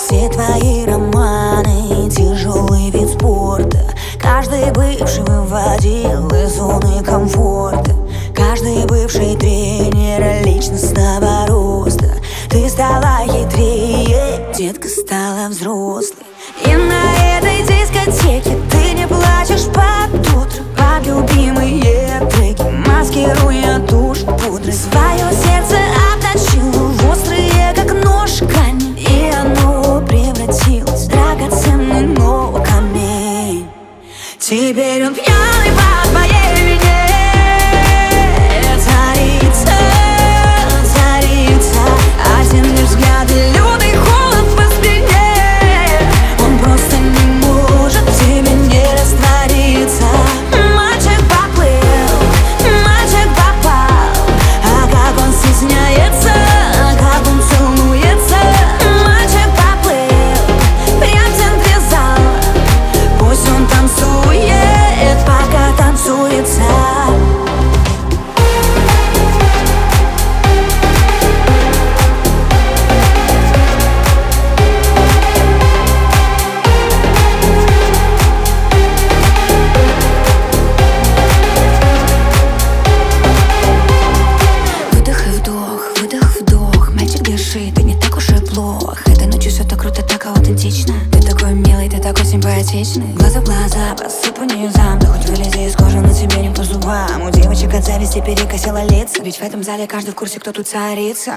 Все твои романы, тяжелый вид спорта. Каждый бывший выводил из зоны комфорта. Каждый бывший тренер личностного роста. Ты стала хитрее, детка стала взрослой. И на этой дискотеке ты не плачешь под утро, под любимые треки, маскируя тушь пудры. Свое сердце обточила в острые, как нож, камень, и оно превратилось в драгоценный, но камень. Теперь он пьяный по твоей вине. Царица, царица, один лишь взгляд и лютый холод по спине. Он просто не может в тебе не раствориться. Мальчик поплыл, мальчик попал. А как он стесняется, как он целуется. Мальчик поплыл, прям в центре зала. Пусть он танцует, пока танцуется. Выдох-вдох, мальчик дыши, ты не так уж и плох. Этой ночью все так круто, так аутентично. Ты такой милый, ты такой симпатичный. Глаза в глаза, посыпу низам. Да хоть вылези из кожи, но тебе не по зубам. У девочек от зависти перекосило лица. Ведь в этом зале каждый в курсе, кто тут царица.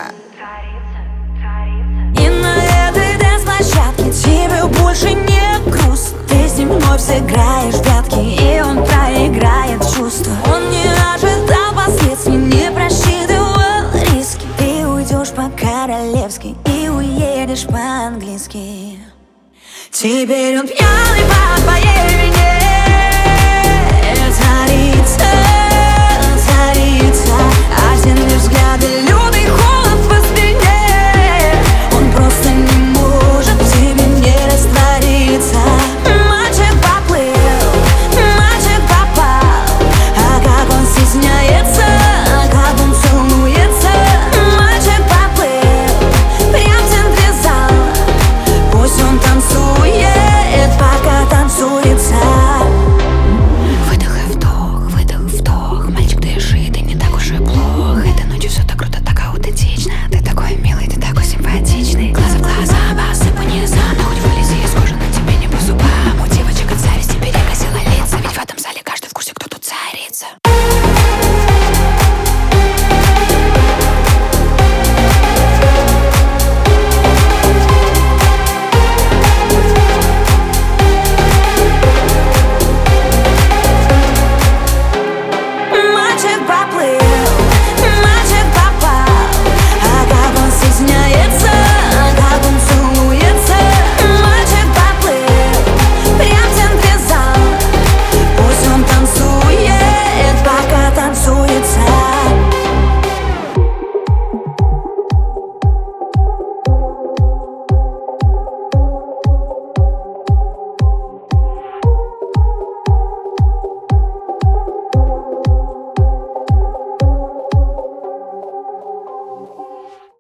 И на этой дэнс-площадке тебе больше не грустно. Ты с ним вновь сыграешь в прятки, и он проиграет в чувства. Он не ожидал последствий, не просчитывал риски. Ты уйдешь по-королевски и уедешь по-английски. Теперь он пьяный по твоей вине. Царица.